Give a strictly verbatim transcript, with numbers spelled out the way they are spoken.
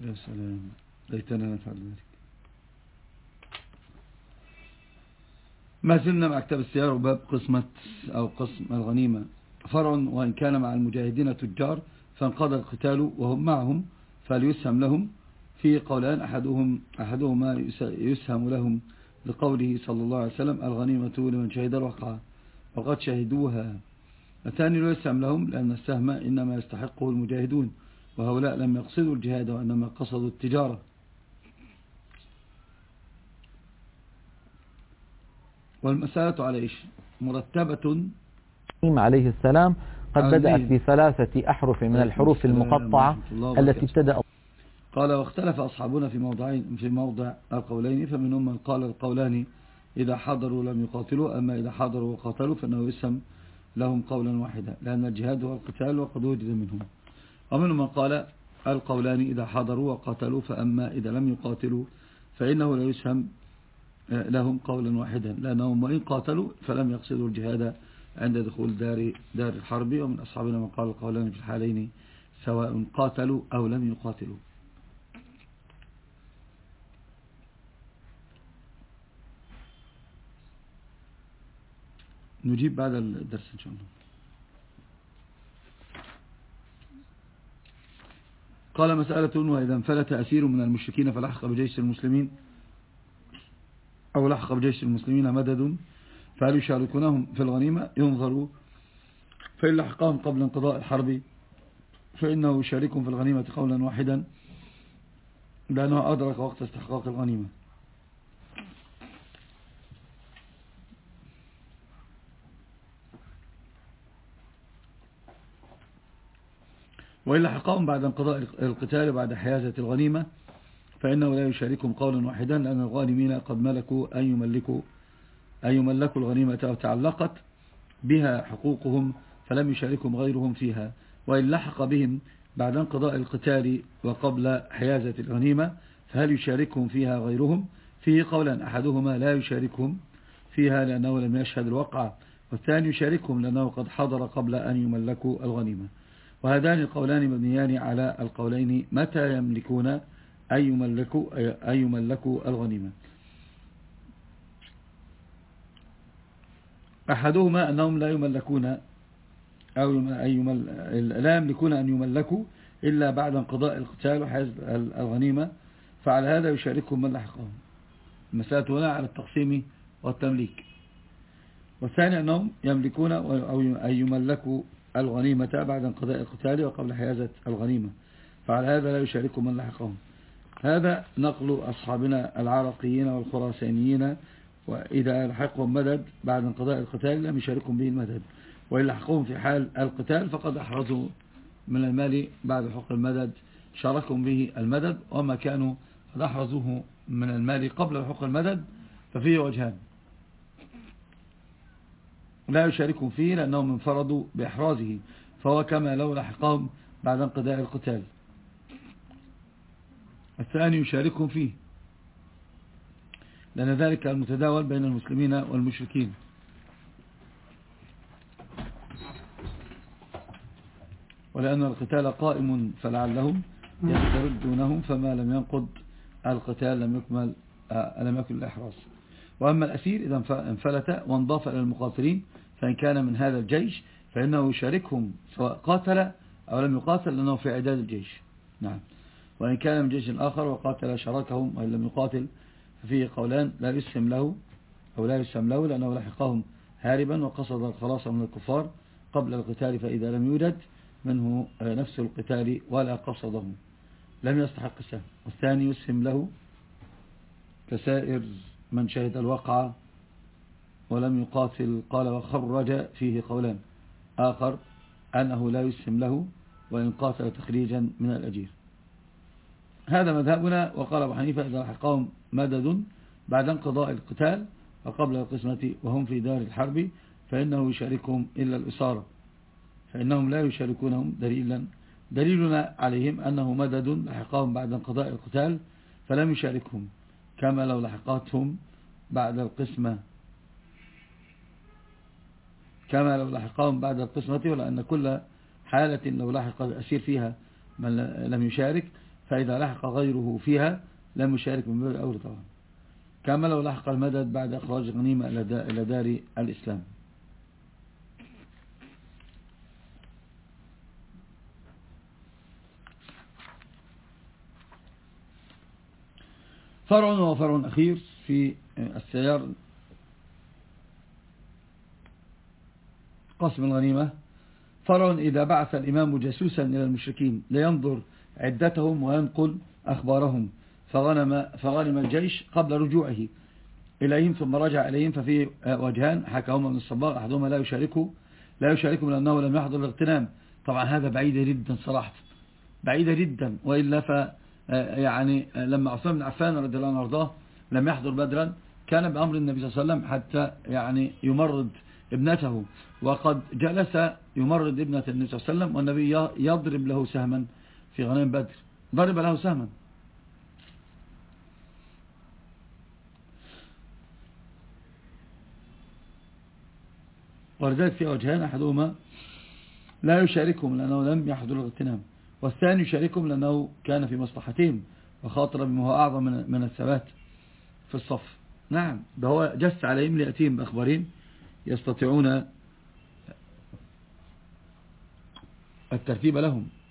يا سلام، ليتنا نفعل ذلك. ما زلنا مع كتاب السيارة وباب قسمة أو قسم الغنيمة. فرع: وإن كان مع المجاهدين تجار فانقضى القتال وهم معهم فليسهم لهم. في قولان: أحدهم أحدهما يسهم لهم لقوله صلى الله عليه وسلم: الغنيمة لمن شهد الوقعة وقد شهدوها. الثاني: لا يسهم لهم لأن السهم إنما يستحقه المجاهدون، وهؤلاء لم يقصدوا الجهاد وإنما قصدوا التجارة. والمسألة على إيش؟ مرتبة. عليه السلام قد بدأت بثلاثة أحرف من الحروف المقطعة التي ابتدأ. قال: واختلف أصحابنا في موضعين في موضع القولين، فمنهم من قال القولان إذا حضروا لم يقاتلوا، أما إذا حضروا وقاتلوا فإنه يسهم لهم قولا واحدا لأن الجهاد هو القتال وقد وجد منهم. ومنهم من قال القولان إذا حضروا وقاتلوا، فأما إذا لم يقاتلوا فإنه لا يسهم لهم قولا واحدا لأنهم وإن قاتلوا فلم يقصدوا الجهاد عند دخول دار دار الحرب. ومن أصحابنا من قال القولان في الحالين سواء قاتلوا أو لم يقاتلوا. نجيب بعد الدرس إن شاء الله. قال: مسألة: وإذا انفلت أسير من المشركين فلحق بجيش المسلمين أو لحق بجيش المسلمين مدد فهل يشاركونهم في الغنيمة؟ ينظروا، فإن لحقهم قبل انقضاء الحرب فإنه يشاركهم في الغنيمة قولا واحدا لأنه أدرك وقت استحقاق الغنيمة. وإن لحقهم بعد انقضاء القتال وبعد حيازة الغنيمة فإنه لا يشاركهم قولا واحدا لأن الغانمين قد ملكوا أن يملكوا أن يملكوا الغنيمة وتعلقت بها حقوقهم فلم يشاركهم غيرهم فيها. وإن لحق بهم بعد انقضاء القتال وقبل حيازة الغنيمة فهل يشاركهم فيها غيرهم؟ فيه قولا: أحدهما لا يشاركهم فيها لأنه لم يشهد الوقعة، والثاني يشاركهم لأنه قد حضر قبل أن يملكوا الغنيمة. وهذان القولان مبنيان على القولين متى يملكون أن يملكوا, أن يملكوا الغنيمة. أحدهما أنهم لا يملكون أو يمل لا يملكون أن يملكوا إلا بعد انقضاء القتال وحيز الغنيمة، فعلى هذا يشاركهم من لحقهم. المسألة هنا على التقسيم والتمليك. والثاني أنهم يملكون أو أن يملكوا الغنيمة بعد انقضاء القتال وقبل حيازة الغنيمة، فعلى هذا لا يشاركهم من لحقهم. هذا نقل أصحابنا العراقيين والخراسانيين. وإذا لحقهم مدد بعد انقضاء القتال لم يشاركهم به المدد، وإن لحقهم في حال القتال فقد أحرزوا من المال بعد حق المدد شاركهم به المدد، وما كانوا قد أحرزوه من المال قبل حق المدد ففيه وجهان: لا يشاركهم فيه لأنهم انفردوا بإحرازه فهو كما لو لحقهم بعد انقضاء القتال. الثاني يشاركهم فيه لأن ذلك المتداول بين المسلمين والمشركين. ولأن القتال قائم فلعلهم يستردونهم فما لم ينقض القتال لم يكمل لم يكن الإحراز. وأما الأسير إذا انفلت وانضاف إلى المقاتلين فإن كان من هذا الجيش فإنه يشاركهم سواء قاتل أو لم يقاتل لأنه في إعداد الجيش. نعم. وإن كان من جيش آخر وقاتل شاركهم وإن لم يقاتل ففيه قولان: لا يسهم له أو لا يسهم له لأنه لحقهم هاربا وقصد الخلاص من الكفار قبل القتال، فإذا لم يوجد منه نفس القتال ولا قصده لم يستحق السهم. والثاني يسهم له كسائر من شهد الوقعة ولم يقاتل. قال: وخرج فيه قولان: آخر أنه لا يسهم له وإن قاتل تخريجا من الأجير. هذا مذهبنا. وقال أبو حنيفة: إذا لحقهم مدد بعد انقضاء القتال وقبل القسمة وهم في دار الحرب فإنه يشاركهم إلا الإصارة، فإنهم لا يشاركونهم دليلا دليلنا عليهم أنه مدد لحقهم بعد انقضاء القتال فلم يشاركهم كما لو لحقتهم بعد القسمة كما لو لحقهم بعد القسمة ولأن كل حالة لو لحق الأسير فيها من لم يشارك فإذا لحق غيره فيها لم يشارك من باب الأولى طبعا، كما لو لحق المدد بعد إخراج غنيمة إلى دار الإسلام. فرع وفرع أخير في السيار قسم الغنيمة. فرع إذا بعث الإمام جاسوسا إلى المشركين لينظر عدتهم وينقل أخبارهم فغنم, فغنم الجيش قبل رجوعه إليهم ثم رجع إليهم، ففي وجهان حكاهما من الصباغ، أحدهما لا يشاركه لا يشاركهم لأنه لم يحضر الاغتنام. طبعا هذا بعيدة جدا صراحة، بعيدة جدا، وإلا ف يعني لما عثمان بن عفان رضي الله عنه وارضاه لم يحضر بدرا كان بأمر النبي صلى الله عليه وسلم حتى يعني يمرض ابنته، وقد جلس يمرض ابنة النبي صلى الله عليه وسلم والنبي يضرب له سهما في غنائم بدر، ضرب له سهما. ولذلك في وجهان، أحدهما لا يشاركهم لأنه لم يحضر الاغتنام، والثاني يشاركهم لأنه كان في مصلحتهم وخاطر بما هو أعظم من الثبات في الصف. نعم، ده هو جس عليهم ليأتيهم بأخبارين يستطيعون الترتيب لهم.